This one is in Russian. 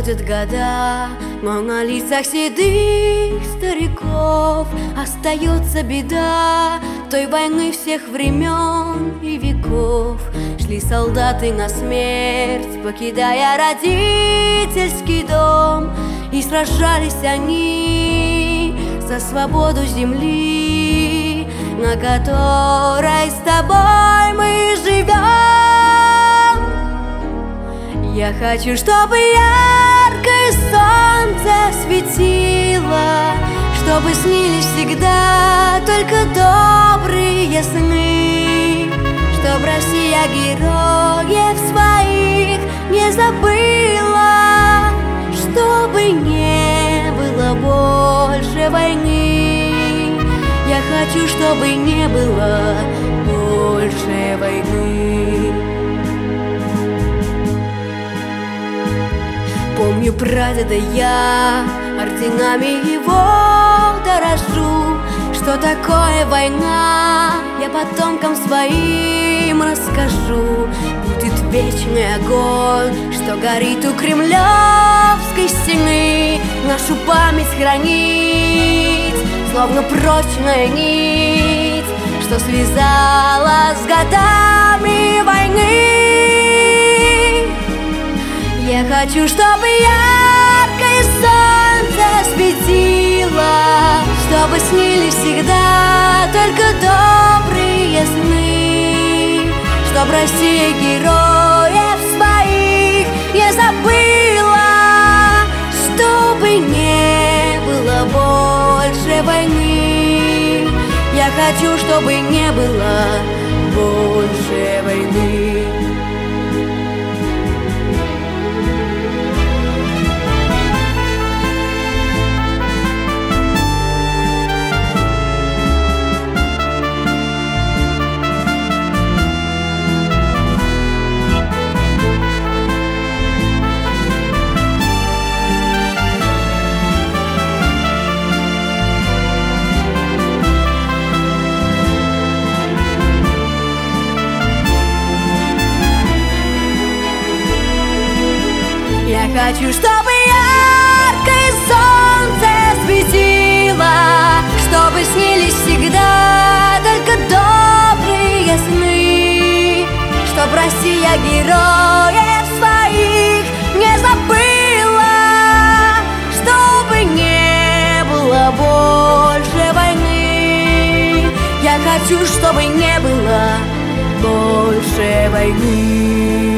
Проходят года, но на лицах седых стариков остается беда той войны всех времен и веков. Шли солдаты на смерть, покидая родительский дом, и сражались они за свободу земли, на которой с тобой мы живем. Я хочу, чтобы яркое солнце светило, чтобы снились всегда только добрые сны, чтоб Россия героев своих не забыла, чтобы не было больше войны. Я хочу, чтобы не было больше войны. Помню прадеда я, орденами его дорожу. Что такое война, я потомкам своим расскажу. Будет вечный огонь, что горит у Кремлевской стены, нашу память хранить, словно прочная нить, что связала с годами войны. Я хочу, чтобы яркое солнце светило, чтобы снились всегда только добрые сны, чтоб Россия героев своих не забыла, чтобы не было больше войны. Я хочу, чтобы не было больше войны. Я хочу, чтобы яркое солнце светило, чтобы снились всегда только добрые сны, чтоб Россия героев своих не забыла, чтобы не было больше войны. Я хочу, чтобы не было больше войны.